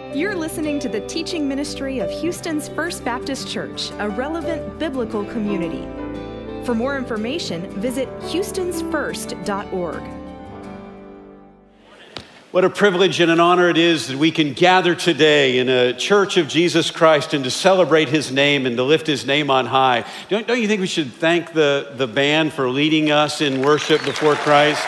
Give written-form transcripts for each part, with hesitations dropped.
You're listening to the teaching ministry of Houston's First Baptist Church, a relevant biblical community. For more information, visit houstonsfirst.org. What a privilege and an honor it is that we can gather today in a church of Jesus Christ and to celebrate his name and to lift his name on high. Don't you think we should thank the band for leading us in worship before Christ?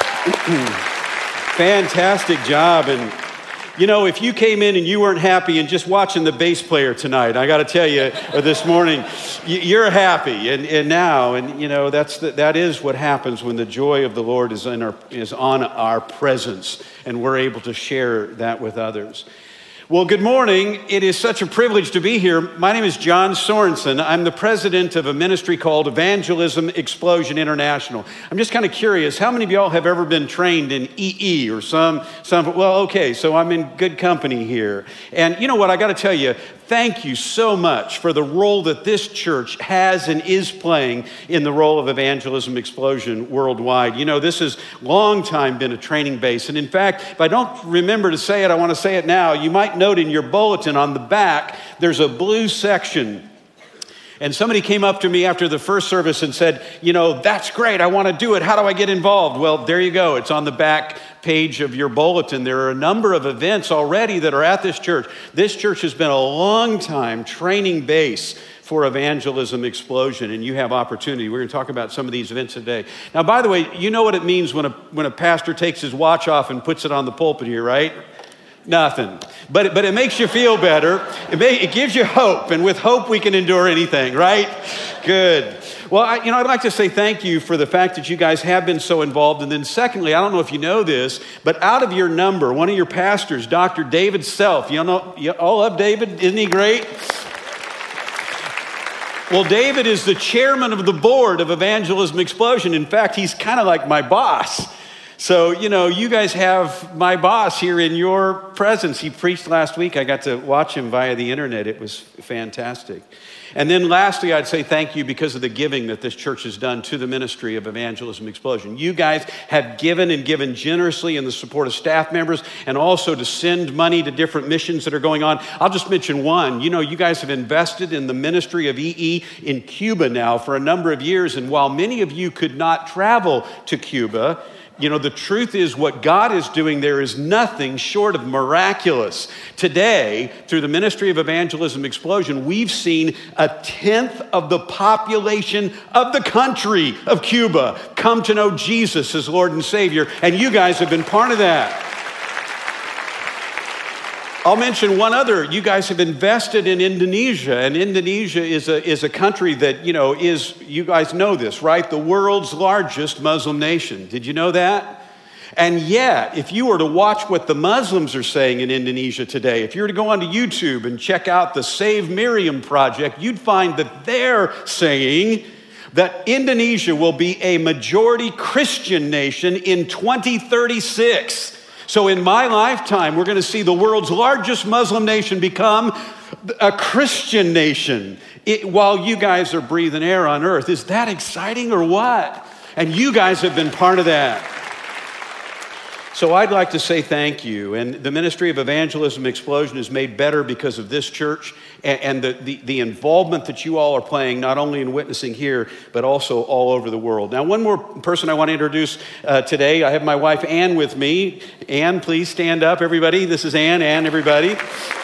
Fantastic job. And you know, if you came in and you weren't happy and just watching the bass player tonight, I got to tell you, this morning, you're happy. And now, you know, that is what happens when the joy of the Lord is on our presence, and we're able to share that with others. Well, good morning. It is such a privilege to be here. My name is John Sorensen. I'm the president of a ministry called Evangelism Explosion International. I'm just kind of curious, how many of y'all have ever been trained in EE or some? Well, okay, so I'm in good company here. And you know what, I got to tell you, thank you so much for the role that this church has and is playing in the role of Evangelism Explosion worldwide. You know, this has long time been a training base. And in fact, if I don't remember to say it, I want to say it now. You might note in your bulletin on the back, there's a blue section. And somebody came up to me after the first service and said, you know, that's great, I want to do it. How do I get involved? Well, there you go. It's on the back page of your bulletin. There are a number of events already that are at this church. This church has been a long time training base for Evangelism Explosion, and you have opportunity. We're going to talk about some of these events today. Now, by the way, you know what it means when a pastor takes his watch off and puts it on the pulpit here, right? Nothing. But it makes you feel better. It gives you hope. And with hope, we can endure anything, right? Good. Well, I'd like to say thank you for the fact that you guys have been so involved. And then secondly, I don't know if you know this, but out of your number, one of your pastors, Dr. David Self, you all love David? Isn't he great? Well, David is the chairman of the board of Evangelism Explosion. In fact, he's kind of like my boss. So, you know, you guys have my boss here in your presence. He preached last week. I got to watch him via the internet. It was fantastic. And then lastly, I'd say thank you because of the giving that this church has done to the ministry of Evangelism Explosion. You guys have given and given generously in the support of staff members and also to send money to different missions that are going on. I'll just mention one. You know, you guys have invested in the ministry of EE in Cuba now for a number of years. And while many of you could not travel to Cuba, you know, the truth is what God is doing there is nothing short of miraculous. Today, through the ministry of Evangelism Explosion, we've seen 1/10 of the population of the country of Cuba come to know Jesus as Lord and Savior, and you guys have been part of that. I'll mention one other. You guys have invested in Indonesia, and Indonesia is a country that, you know, you guys know this, right? The world's largest Muslim nation. Did you know that? And yet, if you were to watch what the Muslims are saying in Indonesia today, if you were to go onto YouTube and check out the Save Miriam project, you'd find that they're saying that Indonesia will be a majority Christian nation in 2036. So in my lifetime, we're going to see the world's largest Muslim nation become a Christian nation while you guys are breathing air on earth. Is that exciting or what? And you guys have been part of that. So I'd like to say thank you. And the ministry of Evangelism Explosion is made better because of this church and the involvement that you all are playing, not only in witnessing here, but also all over the world. Now, one more person I want to introduce today. I have my wife, Ann, with me. Ann, please stand up, everybody. This is Ann, everybody.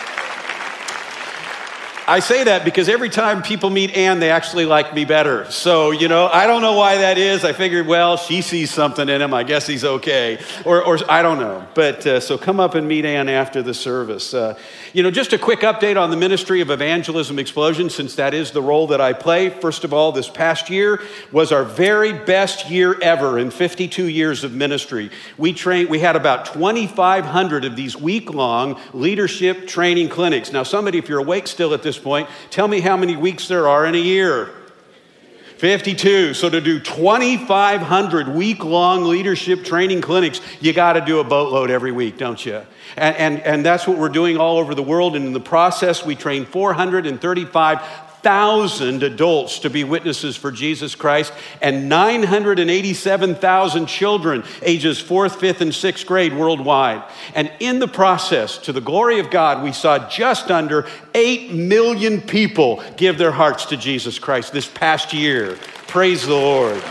I say that because every time people meet Ann, they actually like me better. So, you know, I don't know why that is. I figured, well, she sees something in him. I guess he's okay. Or I don't know. But so come up and meet Ann after the service. You know, just a quick update on the ministry of Evangelism Explosion, since that is the role that I play. First of all, this past year was our very best year ever in 52 years of ministry. We had about 2,500 of these week-long leadership training clinics. Now, somebody, if you're awake still at this point, tell me how many weeks there are in a year. 52. So to do 2,500 week-long leadership training clinics, you got to do a boatload every week, don't you? And that's what we're doing all over the world. And in the process, we train 435 1,000 adults to be witnesses for Jesus Christ, and 987,000 children ages 4th, 5th, and 6th grade worldwide. And in the process, to the glory of God, we saw just under 8 million people give their hearts to Jesus Christ this past year. Praise the Lord.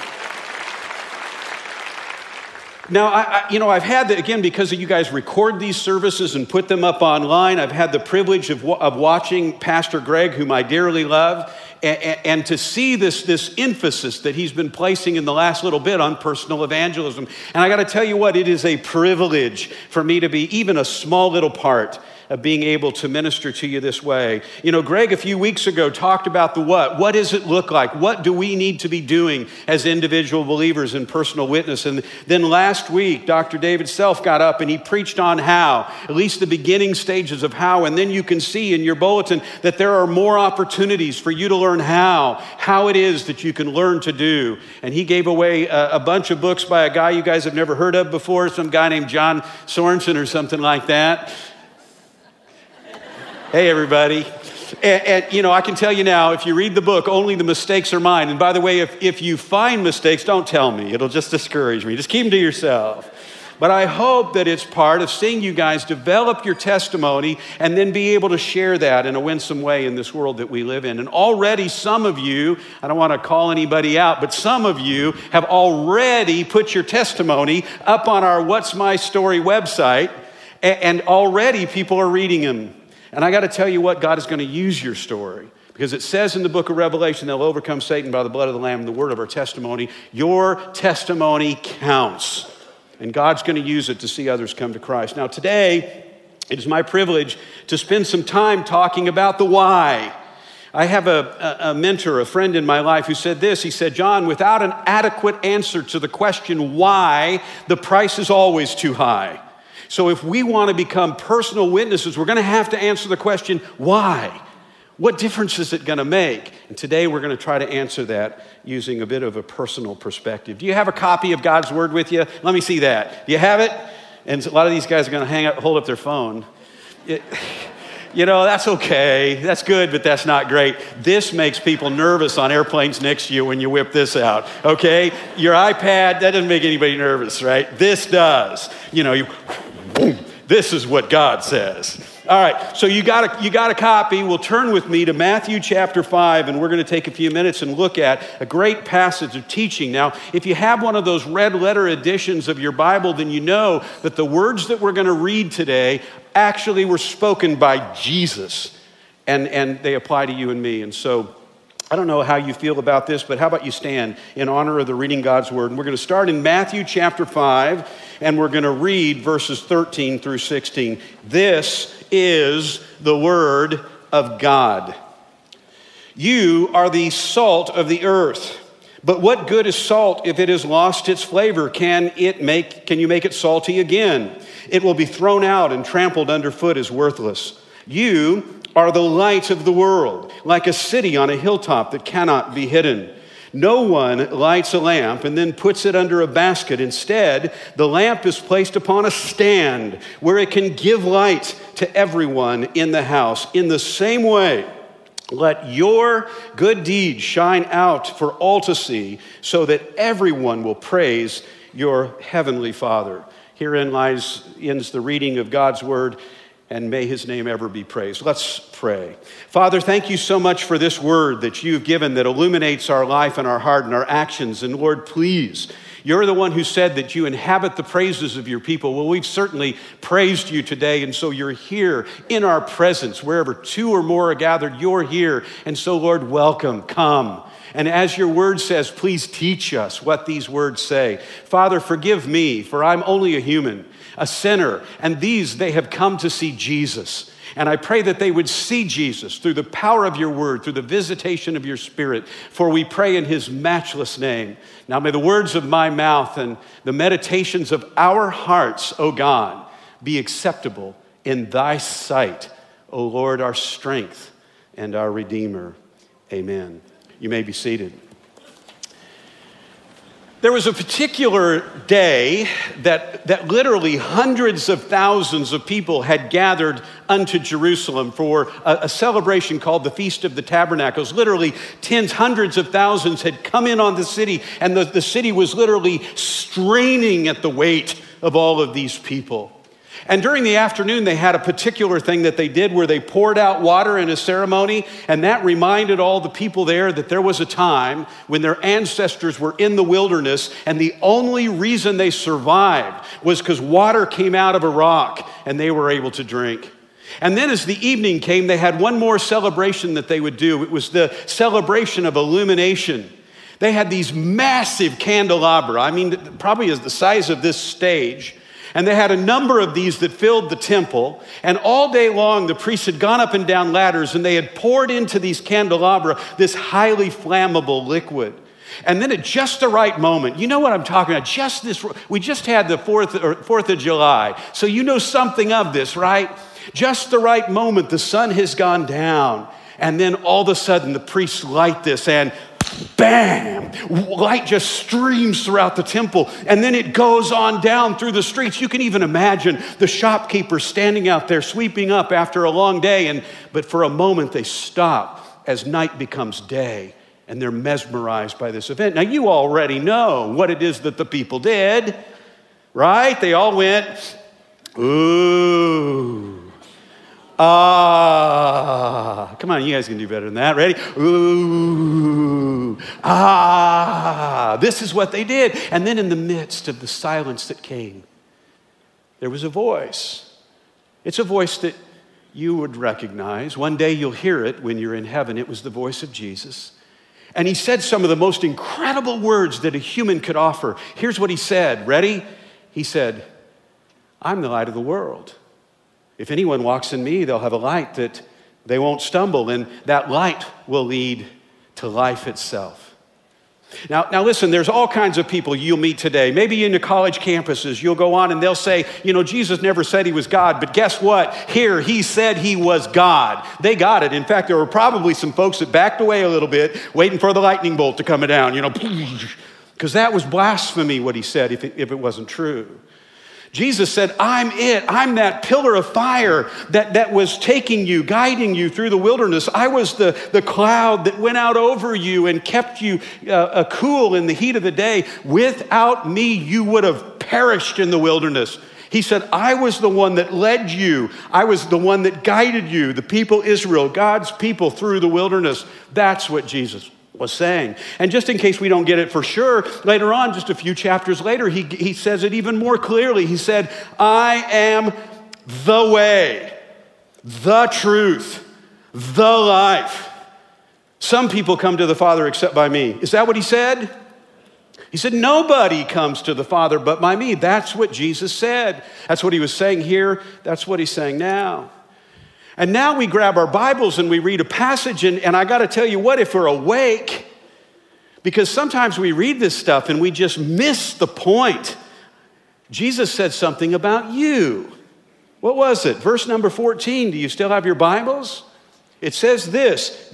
Now, I've had the, again, because you guys record these services and put them up online, I've had the privilege of watching Pastor Greg, whom I dearly love, and to see this emphasis that he's been placing in the last little bit on personal evangelism. And I got to tell you what, it is a privilege for me to be even a small little part of being able to minister to you this way. You know, Greg, a few weeks ago, talked about the what. What does it look like? What do we need to be doing as individual believers in personal witness? And then last week, Dr. David Self got up and he preached on how, at least the beginning stages of how. And then you can see in your bulletin that there are more opportunities for you to learn how it is that you can learn to do. And he gave away a bunch of books by a guy you guys have never heard of before, some guy named John Sorensen or something like that. Hey, everybody. And, I can tell you now, if you read the book, only the mistakes are mine. And by the way, if you find mistakes, don't tell me. It'll just discourage me. Just keep them to yourself. But I hope that it's part of seeing you guys develop your testimony and then be able to share that in a winsome way in this world that we live in. And already some of you, I don't want to call anybody out, but some of you have already put your testimony up on our What's My Story website, and already people are reading them. And I got to tell you what, God is going to use your story, because it says in the book of Revelation, they'll overcome Satan by the blood of the Lamb and the word of our testimony. Your testimony counts, and God's going to use it to see others come to Christ. Now today, it is my privilege to spend some time talking about the why. I have a mentor, a friend in my life who said this. He said, John, without an adequate answer to the question why, the price is always too high. So if we want to become personal witnesses, we're going to have to answer the question, why? What difference is it going to make? And today we're going to try to answer that using a bit of a personal perspective. Do you have a copy of God's Word with you? Let me see that. Do you have it? And a lot of these guys are going to hold up their phone. That's okay. That's good, but that's not great. This makes people nervous on airplanes next to you when you whip this out, okay? Your iPad, that doesn't make anybody nervous, right? This does. This is what God says. All right, so you got a copy. Well, turn with me to Matthew chapter 5, and we're going to take a few minutes and look at a great passage of teaching. Now, if you have one of those red letter editions of your Bible, then you know that the words that we're going to read today actually were spoken by Jesus, and they apply to you and me. And so I don't know how you feel about this, but how about you stand in honor of the reading God's Word? And we're going to start in Matthew chapter 5, and we're going to read verses 13 through 16. This is the Word of God. You are the salt of the earth. But what good is salt if it has lost its flavor? Can you make it salty again? It will be thrown out and trampled underfoot as worthless. You are the light of the world, like a city on a hilltop that cannot be hidden. No one lights a lamp and then puts it under a basket. Instead, the lamp is placed upon a stand where it can give light to everyone in the house. In the same way, let your good deeds shine out for all to see, so that everyone will praise your heavenly Father. Herein ends the reading of God's Word, and may his name ever be praised. Let's pray. Father, thank you so much for this word that you've given that illuminates our life and our heart and our actions. And Lord, please, you're the one who said that you inhabit the praises of your people. Well, we've certainly praised you today, and so you're here in our presence. Wherever two or more are gathered, you're here. And so, Lord, welcome, come. And as your word says, please teach us what these words say. Father, forgive me, for I'm only a human, a sinner, and they have come to see Jesus. And I pray that they would see Jesus through the power of your word, through the visitation of your Spirit, for we pray in his matchless name. Now may the words of my mouth and the meditations of our hearts, O God, be acceptable in thy sight, O Lord, our strength and our Redeemer. Amen. You may be seated. There was a particular day that literally hundreds of thousands of people had gathered unto Jerusalem for a celebration called the Feast of the Tabernacles. Literally tens, hundreds of thousands had come in on the city, and the city was literally straining at the weight of all of these people. And during the afternoon, they had a particular thing that they did where they poured out water in a ceremony, and that reminded all the people there that there was a time when their ancestors were in the wilderness, and the only reason they survived was because water came out of a rock, and they were able to drink. And then as the evening came, they had one more celebration that they would do. It was the celebration of illumination. They had these massive candelabra, probably as the size of this stage. And they had a number of these that filled the temple. And all day long, the priests had gone up and down ladders, and they had poured into these candelabra this highly flammable liquid. And then at just the right moment, you know what I'm talking about? We just had the 4th of July. So you know something of this, right? Just the right moment, the sun has gone down. And then all of a sudden, the priests light this, and bam! Light just streams throughout the temple, and then it goes on down through the streets. You can even imagine the shopkeepers standing out there sweeping up after a long day, but for a moment they stop as night becomes day, and they're mesmerized by this event. Now you already know what it is that the people did, right? They all went, ooh. Ah, come on, you guys can do better than that. Ready? Ooh, ah, this is what they did. And then in the midst of the silence that came, there was a voice. It's a voice that you would recognize. One day you'll hear it when you're in heaven. It was the voice of Jesus. And he said some of the most incredible words that a human could offer. Here's what he said. Ready? He said, I'm the light of the world. If anyone walks in me, they'll have a light that they won't stumble, and that light will lead to life itself. Now listen, there's all kinds of people you'll meet today. Maybe in the college campuses, you'll go on and they'll say, Jesus never said he was God, but guess what? Here, he said he was God. They got it. In fact, there were probably some folks that backed away a little bit, waiting for the lightning bolt to come down, because that was blasphemy what he said if it wasn't true. Jesus said, I'm it. I'm that pillar of fire that was taking you, guiding you through the wilderness. I was the cloud that went out over you and kept you cool in the heat of the day. Without me, you would have perished in the wilderness. He said, I was the one that led you. I was the one that guided you, the people Israel, God's people through the wilderness. That's what Jesus was saying. And just in case we don't get it for sure, later on, just a few chapters later, he says it even more clearly. He said, I am the way, the truth, the life. Some people come to the Father except by me. Is that what he said? He said, nobody comes to the Father but by me. That's what Jesus said. That's what he was saying here. That's what he's saying now. And now we grab our Bibles and we read a passage, and I got to tell you what, if we're awake, because sometimes we read this stuff and we just miss the point. Jesus said something about you. What was it? Verse number 14. Do you still have your Bibles? It says this,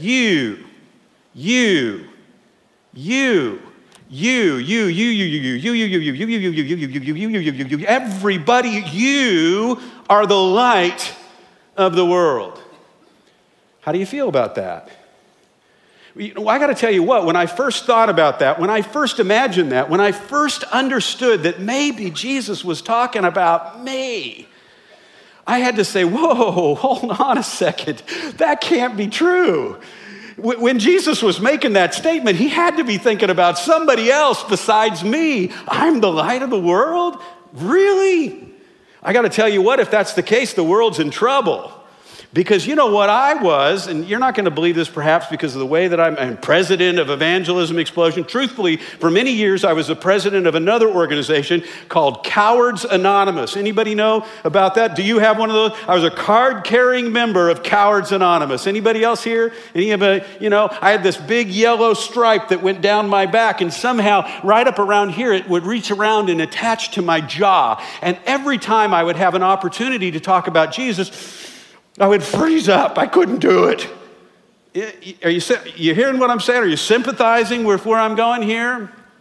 everybody, you are the light of the world. How do you feel about that? I got to tell you what, when I first thought about that, when I first imagined that, when I first understood that maybe Jesus was talking about me, I had to say, whoa, hold on a second. That can't be true. When Jesus was making that statement, he had to be thinking about somebody else besides me. I'm the light of the world? Really? I got to tell you what, if that's the case, the world's in trouble. Because you know what I was, and you're not going to believe this perhaps because of the way that I'm president of Evangelism Explosion. Truthfully, for many years I was the president of another organization called Cowards Anonymous. Anybody know about that? Do you have one of those? I was a card-carrying member of Cowards Anonymous. Anybody else here? I had this big yellow stripe that went down my back, and somehow right up around here it would reach around and attach to my jaw. And every time I would have an opportunity to talk about Jesus, I would freeze up. I couldn't do it. Are you hearing what I'm saying? Are you sympathizing with where I'm going here?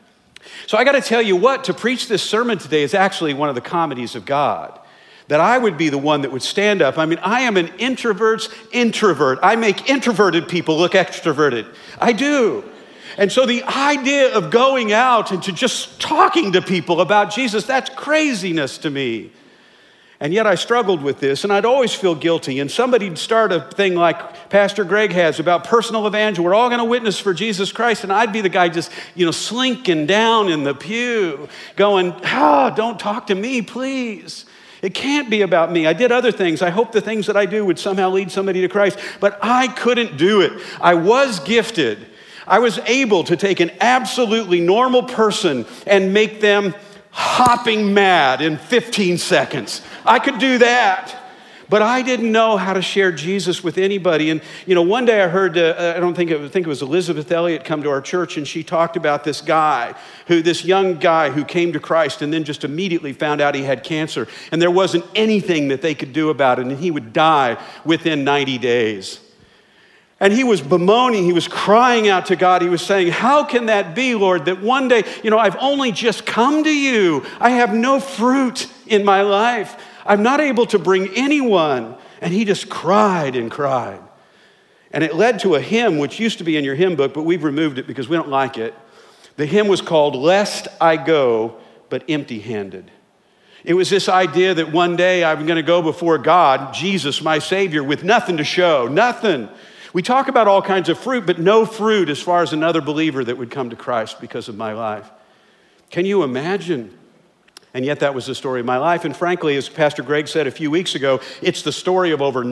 So I got to tell you what, to preach this sermon today is actually one of the comedies of God. That I would be the one that would stand up. I mean, I am an introvert's introvert. I make introverted people look extroverted. I do. And so the idea of going out and to just talking to people about Jesus, that's craziness to me. And yet I struggled with this, and I'd always feel guilty. And somebody'd start a thing like Pastor Greg has about personal evangelism. We're all going to witness for Jesus Christ. And I'd be the guy just, slinking down in the pew, going, don't talk to me, please. It can't be about me. I did other things. I hope the things that I do would somehow lead somebody to Christ. But I couldn't do it. I was gifted. I was able to take an absolutely normal person and make them hopping mad in 15 seconds. I could do that. But I didn't know how to share Jesus with anybody. And, one day I heard, think it was Elizabeth Elliot come to our church, and she talked about this young guy who came to Christ and then just immediately found out he had cancer. And there wasn't anything that they could do about it, and he would die within 90 days. And he was bemoaning, he was crying out to God. He was saying, how can that be, Lord, that one day, I've only just come to you. I have no fruit in my life. I'm not able to bring anyone. And he just cried and cried. And it led to a hymn, which used to be in your hymn book, but we've removed it because we don't like it. The hymn was called, Lest I Go But Empty-Handed. It was this idea that one day I'm going to go before God, Jesus, my Savior, with nothing to show, nothing. We talk about all kinds of fruit, but no fruit as far as another believer that would come to Christ because of my life. Can you imagine? And yet that was the story of my life. And frankly, as Pastor Greg said a few weeks ago, it's the story of over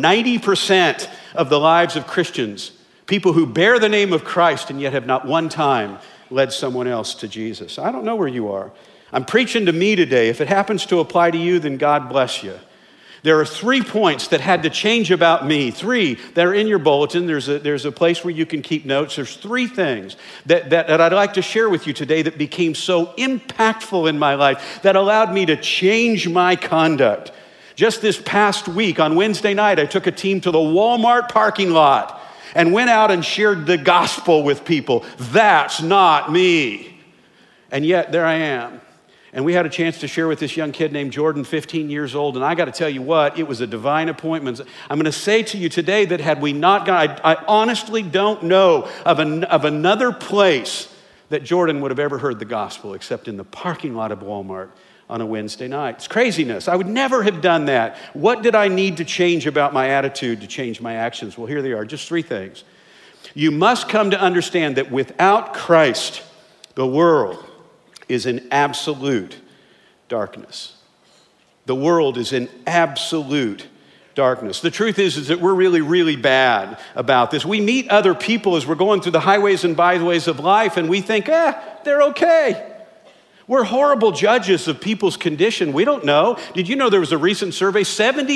90% of the lives of Christians, people who bear the name of Christ and yet have not one time led someone else to Jesus. I don't know where you are. I'm preaching to me today. If it happens to apply to you, then God bless you. There are 3 points that had to change about me. 3 that are in your bulletin. There's a place where you can keep notes. There's 3 things that I'd like to share with you today that became so impactful in my life that allowed me to change my conduct. Just this past week on Wednesday night, I took a team to the Walmart parking lot and went out and shared the gospel with people. That's not me. And yet there I am. And we had a chance to share with this young kid named Jordan, 15 years old. And I got to tell you what, it was a divine appointment. I'm going to say to you today that had we not gone, I honestly don't know of another place that Jordan would have ever heard the gospel except in the parking lot of Walmart on a Wednesday night. It's craziness. I would never have done that. What did I need to change about my attitude to change my actions? Well, here they are, just 3 things. You must come to understand that without Christ, the world is in absolute darkness. The world is in absolute darkness. The truth is that we're really, really bad about this. We meet other people as we're going through the highways and byways of life, and we think, they're okay. We're horrible judges of people's condition. We don't know. Did you know there was a recent survey?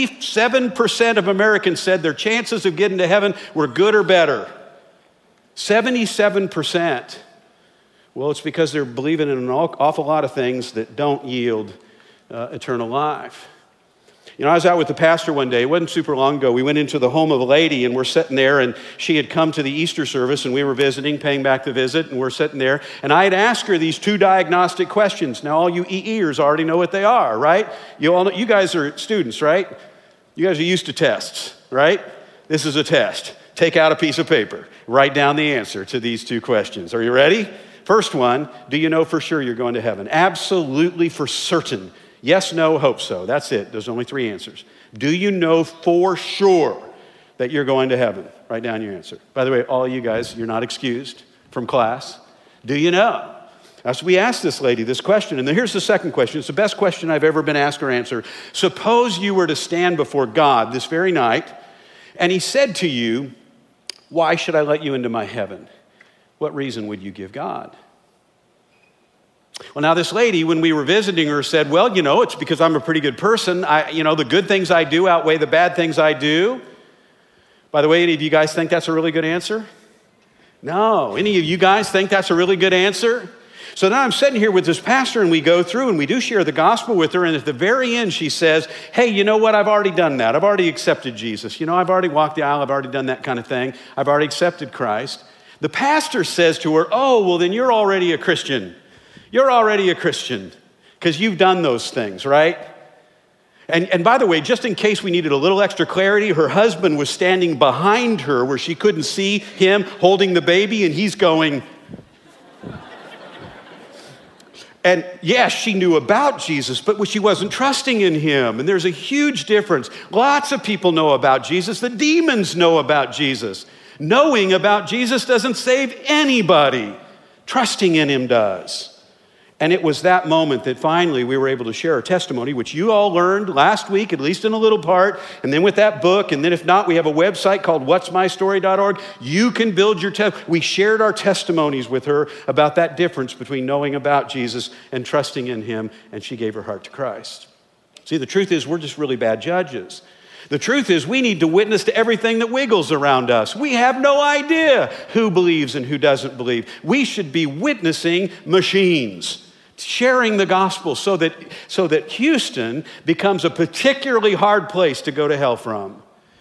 77% of Americans said their chances of getting to heaven were good or better. 77%. Well, it's because they're believing in an awful lot of things that don't yield eternal life. I was out with the pastor one day. It wasn't super long ago. We went into the home of a lady, and we're sitting there, and she had come to the Easter service, and we were visiting, paying back the visit, and we're sitting there. And I had asked her these 2 diagnostic questions. Now, all you EEers already know what they are, right? You all know, you guys are students, right? You guys are used to tests, right? This is a test. Take out a piece of paper. Write down the answer to these 2 questions. Are you ready? First one, do you know for sure you're going to heaven? Absolutely for certain. Yes, no, hope so. That's it. There's only 3 answers. Do you know for sure that you're going to heaven? Write down your answer. By the way, all of you guys, you're not excused from class. Do you know? So we asked this lady this question, and then here's the second question. It's the best question I've ever been asked or answered. Suppose you were to stand before God this very night, and he said to you, why should I let you into my heaven? What reason would you give God? Well, now this lady, when we were visiting her, said, well, it's because I'm a pretty good person. The good things I do outweigh the bad things I do. By the way, any of you guys think that's a really good answer? No. Any of you guys think that's a really good answer? So now I'm sitting here with this pastor, and we go through, and we do share the gospel with her, and at the very end, she says, hey, you know what? I've already done that. I've already accepted Jesus. I've already walked the aisle. I've already done that kind of thing. I've already accepted Christ. The pastor says to her, oh, well, then you're already a Christian. You're already a Christian because you've done those things, right? And by the way, just in case we needed a little extra clarity, her husband was standing behind her where she couldn't see him holding the baby, and he's going. And yes, she knew about Jesus, but she wasn't trusting in him. And there's a huge difference. Lots of people know about Jesus. The demons know about Jesus. Knowing about Jesus doesn't save anybody. Trusting in him does. And it was that moment that finally we were able to share our testimony, which you all learned last week, at least in a little part, and then with that book, and then if not, we have a website called whatsmystory.org. You can build your We shared our testimonies with her about that difference between knowing about Jesus and trusting in him, and she gave her heart to Christ. See, the truth is we're just really bad judges. The truth is we need to witness to everything that wiggles around us. We have no idea who believes and who doesn't believe. We should be witnessing machines, sharing the gospel so that Houston becomes a particularly hard place to go to hell from.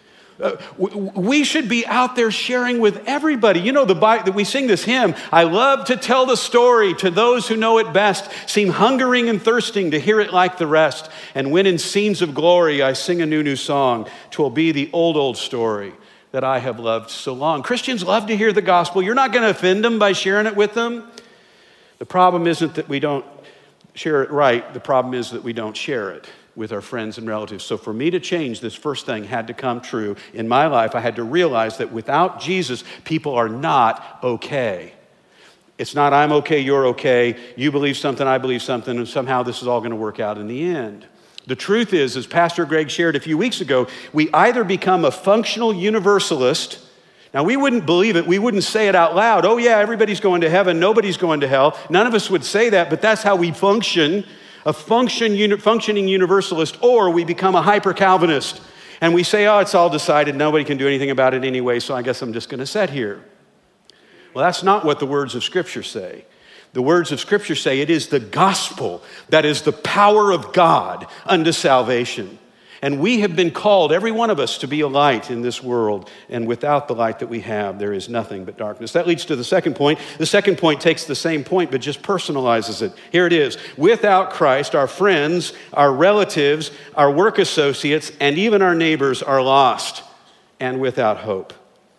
We should be out there sharing with everybody. You know, that we sing this hymn, I love to tell the story to those who know it best, seem hungering and thirsting to hear it like the rest. And when in scenes of glory I sing a new song, 'twill be the old story that I have loved so long. Christians love to hear the gospel. You're not going to offend them by sharing it with them. The problem isn't that we don't share it right. The problem is that we don't share it with our friends and relatives. So for me to change, this first thing had to come true in my life. I had to realize that without Jesus, people are not okay. It's not I'm okay, you're okay, you believe something, I believe something, and somehow this is all going to work out in the end. The truth is, as Pastor Greg shared a few weeks ago, we either become a functional universalist. Now, we wouldn't believe it. We wouldn't say it out loud. Oh, yeah, everybody's going to heaven. Nobody's going to hell. None of us would say that, but that's how we function, a functioning universalist, or we become a hyper-Calvinist. And we say, oh, it's all decided. Nobody can do anything about it anyway, so I guess I'm just going to sit here. Well, that's not what the words of Scripture say. The words of Scripture say it is the gospel that is the power of God unto salvation. And we have been called, every one of us, to be a light in this world. And without the light that we have, there is nothing but darkness. That leads to the second point. The second point takes the same point, but just personalizes it. Here it is. Without Christ, our friends, our relatives, our work associates, and even our neighbors are lost and without hope.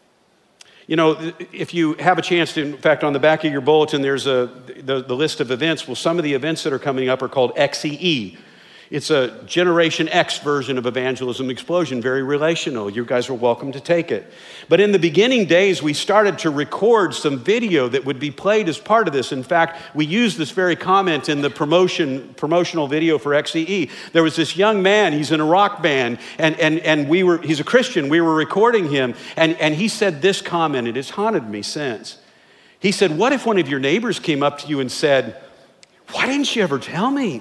You know, if you have a chance to, in fact, on the back of your bulletin, there's the list of events. Well, some of the events that are coming up are called XEE. It's a Generation X version of Evangelism Explosion, very relational. You guys are welcome to take it. But in the beginning days, we started to record some video that would be played as part of this. In fact, we used this very comment in the promotional video for XEE. There was this young man, he's in a rock band, and he's a Christian. We were recording him, and he said this comment. It has haunted me since. He said, what if one of your neighbors came up to you and said, why didn't you ever tell me?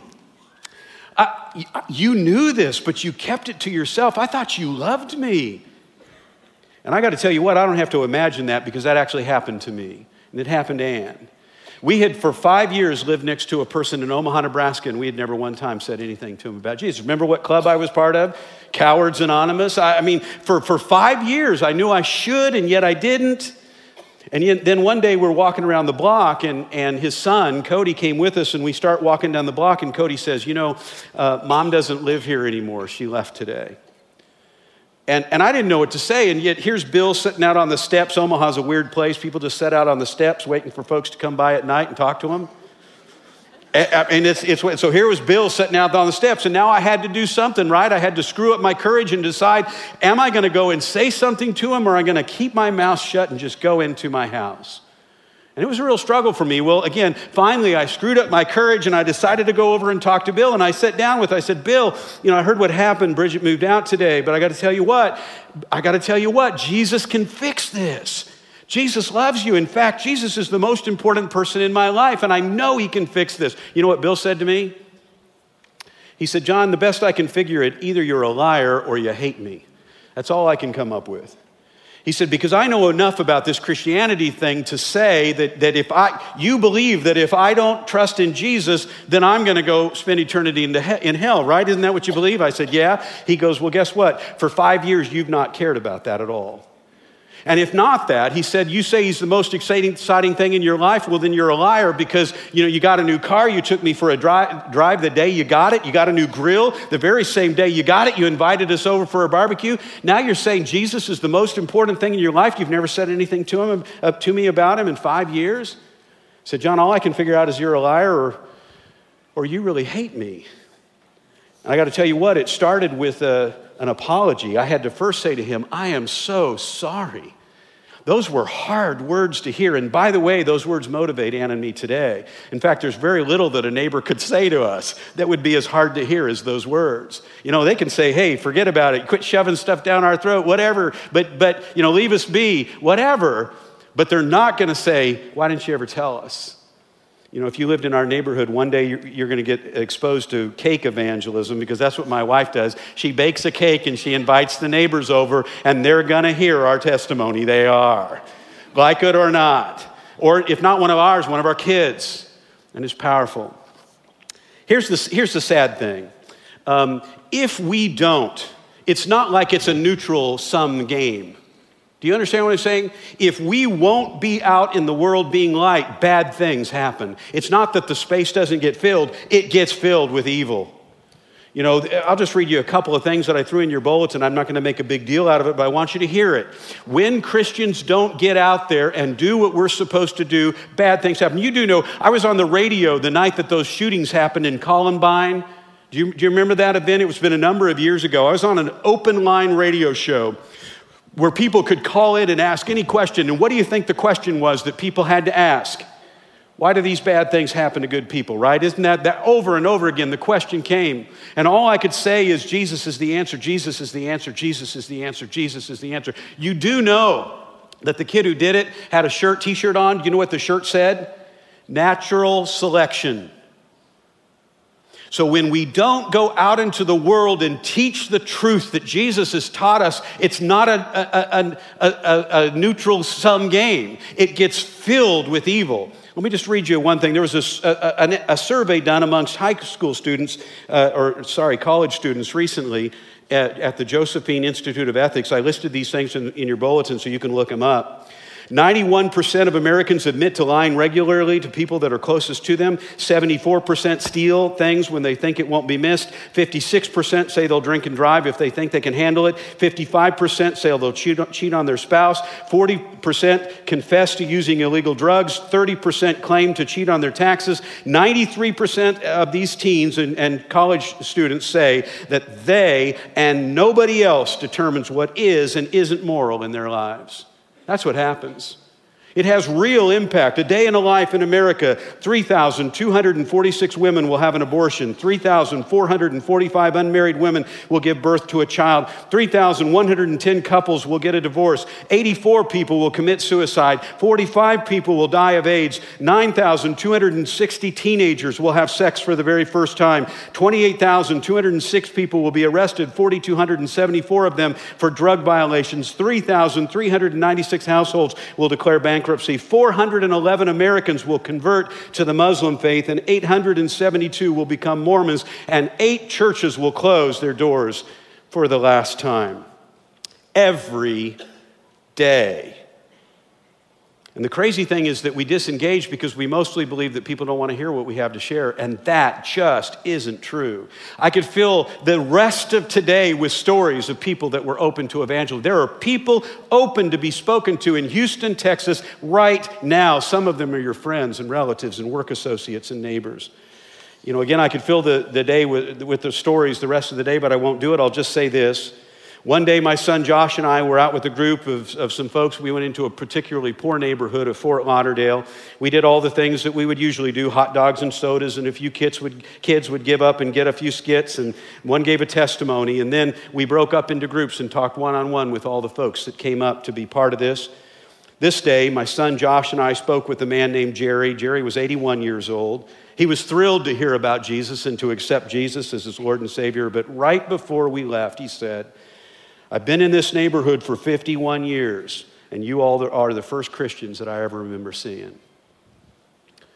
You knew this, but you kept it to yourself. I thought you loved me. And I got to tell you what, I don't have to imagine that because that actually happened to me. And it happened to Ann. We had, for 5 years, lived next to a person in Omaha, Nebraska, and we had never one time said anything to him about Jesus. Remember what club I was part of? Cowards Anonymous. I mean, for 5 years, I knew I should, and yet I didn't. And then one day we're walking around the block, and his son, Cody, came with us, and we start walking down the block, and Cody says, you know, Mom doesn't live here anymore. She left today. And I didn't know what to say, and yet here's Bill sitting out on the steps. Omaha's a weird place. People just sit out on the steps waiting for folks to come by at night and talk to them. And so here was Bill sitting out on the steps, and now I had to do something, right? I had to screw up my courage and decide, am I going to go and say something to him, or am I going to keep my mouth shut and just go into my house? And it was a real struggle for me. Well, again, finally, I screwed up my courage, and I decided to go over and talk to Bill, and I sat down with him. I said, Bill, you know, I heard what happened. Bridget moved out today, but I got to tell you what, Jesus can fix this. Jesus loves you. In fact, Jesus is the most important person in my life, and I know he can fix this. You know what Bill said to me? He said, John, the best I can figure it, either you're a liar or you hate me. That's all I can come up with. He said, because I know enough about this Christianity thing to say that you believe that if I don't trust in Jesus, then I'm going to go spend eternity in hell, right? Isn't that what you believe? I said, yeah. He goes, well, guess what? For 5 years, you've not cared about that at all. And if not that, he said, you say he's the most exciting thing in your life, well, then you're a liar because, you got a new car, you took me for a drive the day you got it, you got a new grill, the very same day you got it, you invited us over for a barbecue. Now you're saying Jesus is the most important thing in your life. You've never said anything to me about him in 5 years. I said, John, all I can figure out is you're a liar or you really hate me. And I got to tell you what, it started with an apology. I had to first say to him, I am so sorry. Those were hard words to hear. And by the way, those words motivate Ann and me today. In fact, there's very little that a neighbor could say to us that would be as hard to hear as those words. They can say, hey, forget about it. Quit shoving stuff down our throat, whatever. But leave us be, whatever. But they're not going to say, why didn't you ever tell us? If you lived in our neighborhood, one day you're going to get exposed to cake evangelism because that's what my wife does. She bakes a cake and she invites the neighbors over and they're going to hear our testimony. They are, like it or not. Or if not one of ours, one of our kids. And it's powerful. Here's the sad thing. If we don't, it's not like it's a neutral sum game. Do you understand what I'm saying? If we won't be out in the world being light, bad things happen. It's not that the space doesn't get filled, it gets filled with evil. I'll just read you a couple of things that I threw in your bulletin. I'm not going to make a big deal out of it, but I want you to hear it. When Christians don't get out there and do what we're supposed to do, bad things happen. You do know, I was on the radio the night that those shootings happened in Columbine. Do you remember that event? It's been a number of years ago. I was on an open line radio show where people could call in and ask any question. And what do you think the question was that people had to ask? Why do these bad things happen to good people, right? Isn't that over and over again, the question came. And all I could say is Jesus is the answer, Jesus is the answer, Jesus is the answer, Jesus is the answer. You do know that the kid who did it had a t-shirt on. Do you know what the shirt said? Natural selection. So when we don't go out into the world and teach the truth that Jesus has taught us, it's not a neutral sum game. It gets filled with evil. Let me just read you one thing. There was a survey done amongst high school students, college students recently at the Josephine Institute of Ethics. I listed these things in your bulletin so you can look them up. 91% of Americans admit to lying regularly to people that are closest to them. 74% steal things when they think it won't be missed. 56% say they'll drink and drive if they think they can handle it. 55% say they'll cheat on their spouse. 40% confess to using illegal drugs. 30% claim to cheat on their taxes. 93% of these teens and college students say that they and nobody else determines what is and isn't moral in their lives. That's what happens. It has real impact. A day in a life in America, 3,246 women will have an abortion. 3,445 unmarried women will give birth to a child. 3,110 couples will get a divorce. 84 people will commit suicide. 45 people will die of AIDS. 9,260 teenagers will have sex for the very first time. 28,206 people will be arrested, 4,274 of them for drug violations. 3,396 households will declare bankruptcy. 411 Americans will convert to the Muslim faith, and 872 will become Mormons, and 8 churches will close their doors for the last time. Every day. And the crazy thing is that we disengage because we mostly believe that people don't want to hear what we have to share, and that just isn't true. I could fill the rest of today with stories of people that were open to evangelism. There are people open to be spoken to in Houston, Texas, right now. Some of them are your friends and relatives and work associates and neighbors. Again, I could fill the day with the stories the rest of the day, but I won't do it. I'll just say this. One day, my son Josh and I were out with a group of some folks. We went into a particularly poor neighborhood of Fort Lauderdale. We did all the things that we would usually do, hot dogs and sodas, and a few kids would give up and get a few skits, and one gave a testimony. And then we broke up into groups and talked one-on-one with all the folks that came up to be part of this. This day, my son Josh and I spoke with a man named Jerry. Jerry was 81 years old. He was thrilled to hear about Jesus and to accept Jesus as his Lord and Savior. But right before we left, he said, I've been in this neighborhood for 51 years, and you all are the first Christians that I ever remember seeing.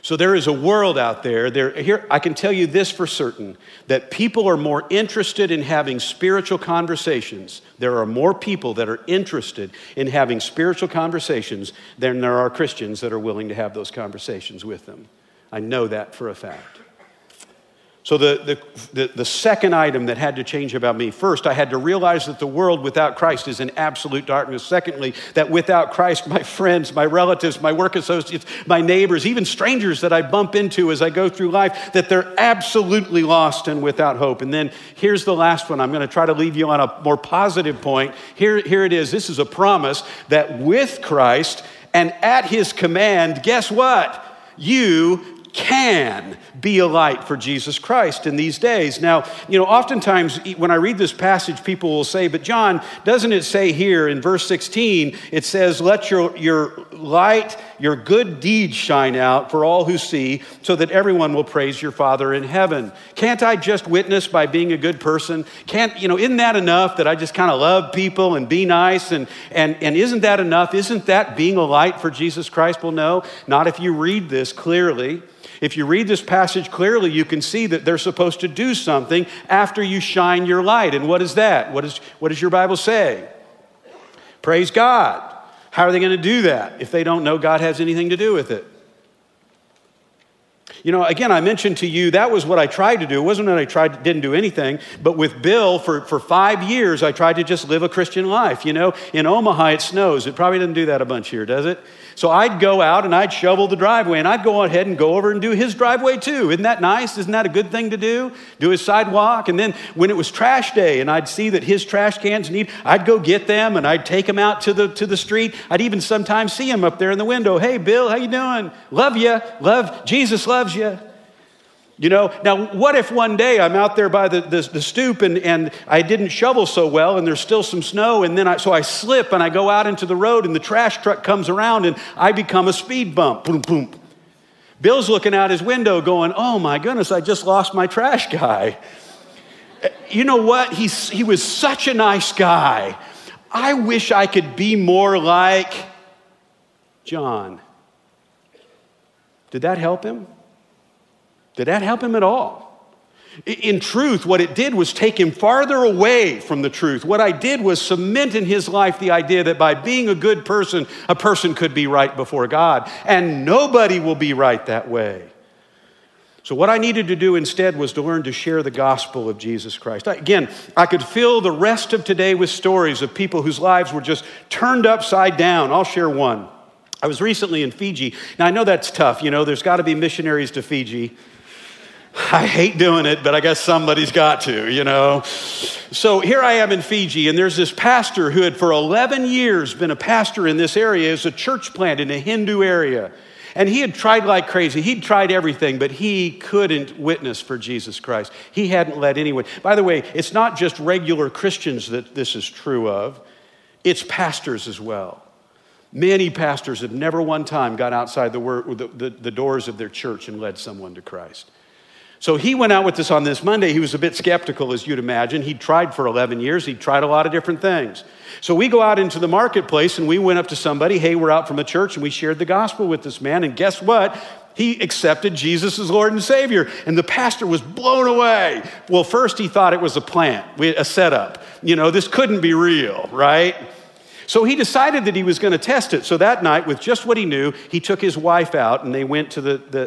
So there is a world out there. Here, I can tell you this for certain, that people are more interested in having spiritual conversations. There are more people that are interested in having spiritual conversations than there are Christians that are willing to have those conversations with them. I know that for a fact. So the second item that had to change about me, first, I had to realize that the world without Christ is in absolute darkness. Secondly, that without Christ, my friends, my relatives, my work associates, my neighbors, even strangers that I bump into as I go through life, that they're absolutely lost and without hope. And then here's the last one. I'm going to try to leave you on a more positive point. Here it is. This is a promise that with Christ and at his command, guess what? You can be a light for Jesus Christ in these days. Now, oftentimes when I read this passage, people will say, but John, doesn't it say here in verse 16, it says, let your light, your good deeds shine out for all who see, so that everyone will praise your Father in heaven. Can't I just witness by being a good person? Isn't that enough that I just kind of love people and be nice? And isn't that enough? Isn't that being a light for Jesus Christ? Well, no, not if you read this clearly. If you read this passage clearly, you can see that they're supposed to do something after you shine your light. And what is that? What does your Bible say? Praise God. How are they going to do that if they don't know God has anything to do with it? Again, I mentioned to you, that was what I tried to do. It wasn't that I didn't do anything, but with Bill, for 5 years, I tried to just live a Christian life. In Omaha, it snows. It probably doesn't do that a bunch here, does it? So I'd go out and I'd shovel the driveway, and I'd go ahead and go over and do his driveway too. Isn't that nice? Isn't that a good thing to do? Do his sidewalk. And then when it was trash day and I'd see that his trash cans I'd go get them and I'd take them out to the street. I'd even sometimes see him up there in the window. Hey, Bill, how you doing? Love you. Jesus loves you. Now what if one day I'm out there by the stoop and I didn't shovel so well and there's still some snow, and then so I slip and I go out into the road and the trash truck comes around and I become a speed bump. Boom, boom. Bill's looking out his window going, oh my goodness, I just lost my trash guy. You know what? He was such a nice guy. I wish I could be more like John. Did that help him? Did that help him at all? In truth, what it did was take him farther away from the truth. What I did was cement in his life the idea that by being a good person, a person could be right before God. And nobody will be right that way. So what I needed to do instead was to learn to share the gospel of Jesus Christ. Again, I could fill the rest of today with stories of people whose lives were just turned upside down. I'll share one. I was recently in Fiji. Now, I know that's tough. There's got to be missionaries to Fiji. I hate doing it, but I guess somebody's got to, So here I am in Fiji, and there's this pastor who had for 11 years been a pastor in this area. It's a church plant in a Hindu area. And he had tried like crazy. He'd tried everything, but he couldn't witness for Jesus Christ. He hadn't let anyone. By the way, it's not just regular Christians that this is true of. It's pastors as well. Many pastors have never one time got outside the doors of their church and led someone to Christ. So he went out with us on this Monday. He was a bit skeptical, as you'd imagine. He'd tried for 11 years. He'd tried a lot of different things. So we go out into the marketplace and we went up to somebody. Hey, we're out from a church, and we shared the gospel with this man. And guess what? He accepted Jesus as Lord and Savior. And the pastor was blown away. Well, first he thought it was a plant, a setup. This couldn't be real, right? So he decided that he was going to test it. So that night, with just what he knew, he took his wife out and they went to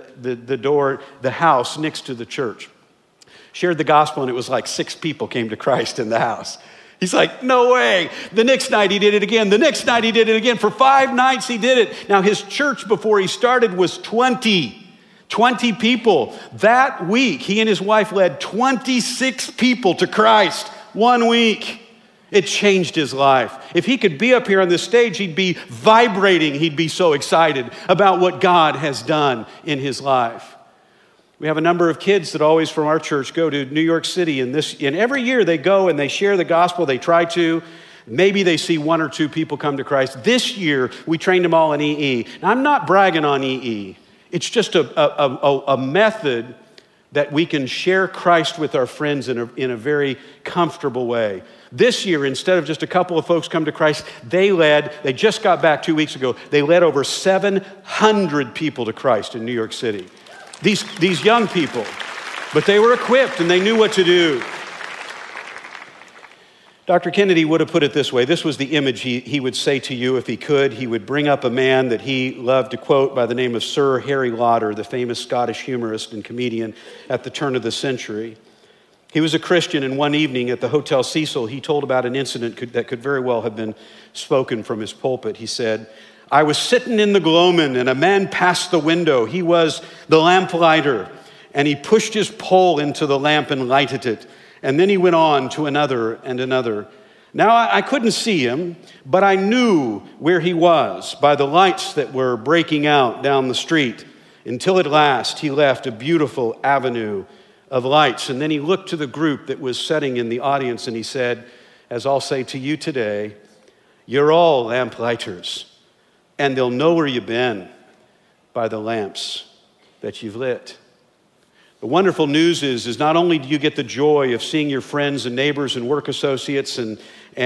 the house next to the church. Shared the gospel, and it was like 6 people came to Christ in the house. He's like, no way. The next night he did it again. The next night he did it again. For 5 nights he did it. Now his church before he started was 20 people. That week, he and his wife led 26 people to Christ 1 week. It changed his life. If he could be up here on this stage, he'd be vibrating. He'd be so excited about what God has done in his life. We have a number of kids that always from our church go to New York City, and every year they go and they share the gospel. They try to. Maybe they see 1 or 2 people come to Christ. This year, we trained them all in EE. Now, I'm not bragging on EE. It's just a method that we can share Christ with our friends in a very comfortable way. This year, instead of just a couple of folks come to Christ, they just got back 2 weeks ago, they led over 700 people to Christ in New York City. These young people, but they were equipped and they knew what to do. Dr. Kennedy would have put it this way. This was the image he would say to you if he could. He would bring up a man that he loved to quote by the name of Sir Harry Lauder, the famous Scottish humorist and comedian at the turn of the century. He was a Christian, and one evening at the Hotel Cecil, he told about an incident that could very well have been spoken from his pulpit. He said, "I was sitting in the gloamin', and a man passed the window. He was the lamplighter, and he pushed his pole into the lamp and lighted it. And then he went on to another and another. Now I couldn't see him, but I knew where he was by the lights that were breaking out down the street, until at last he left a beautiful avenue of lights. And then he looked to the group that was sitting in the audience and he said, as I'll say to you today, you're all lamplighters, and they'll know where you've been by the lamps that you've lit." The wonderful news is not only do you get the joy of seeing your friends and neighbors and work associates and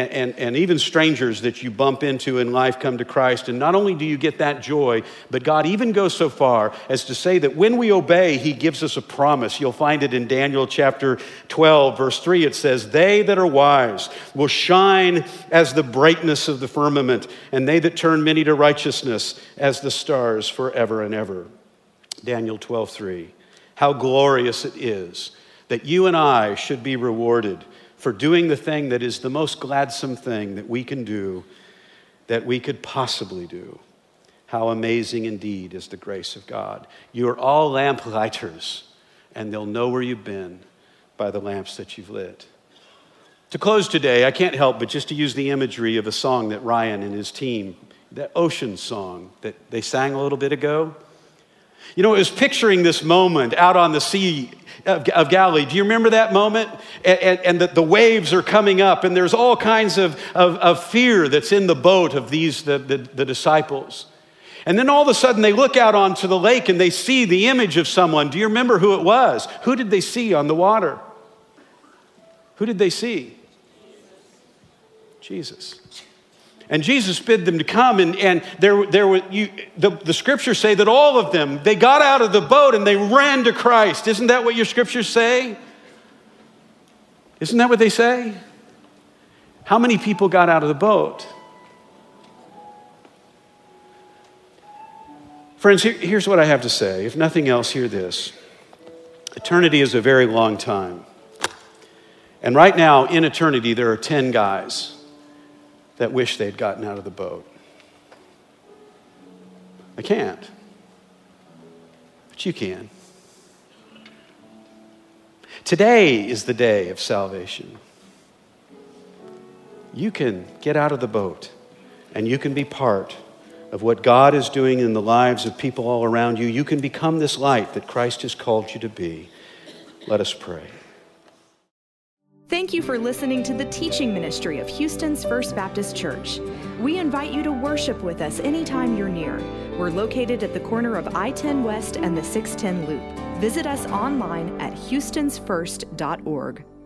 even strangers that you bump into in life come to Christ, and not only do you get that joy, but God even goes so far as to say that when we obey, he gives us a promise. You'll find it in Daniel chapter 12, verse 3. It says, "They that are wise will shine as the brightness of the firmament, and they that turn many to righteousness as the stars forever and ever." Daniel 12:3. How glorious it is that you and I should be rewarded for doing the thing that is the most gladsome thing that we can do, that we could possibly do. How amazing indeed is the grace of God. You are all lamplighters, and they'll know where you've been by the lamps that you've lit. To close today, I can't help but just to use the imagery of a song that Ryan and his team, that Ocean song that they sang a little bit ago. You know, it was picturing this moment out on the Sea of Galilee. Do you remember that moment? And the waves are coming up, and there's all kinds of fear that's in the boat of the disciples. And then all of a sudden they look out onto the lake and they see the image of someone. Do you remember who it was? Who did they see on the water? Who did they see? Jesus. And Jesus bid them to come, and the scriptures say that all of them, they got out of the boat and they ran to Christ. Isn't that what your scriptures say? Isn't that what they say? How many people got out of the boat? Friends, here's what I have to say. If nothing else, hear this. Eternity is a very long time. And right now, in eternity, there are 10 guys that wish they'd gotten out of the boat. I can't. But you can. Today is the day of salvation. You can get out of the boat, and you can be part of what God is doing in the lives of people all around you. You can become this light that Christ has called you to be. Let us pray. Thank you for listening to the teaching ministry of Houston's First Baptist Church. We invite you to worship with us anytime you're near. We're located at the corner of I-10 West and the 610 Loop. Visit us online at houstonsfirst.org.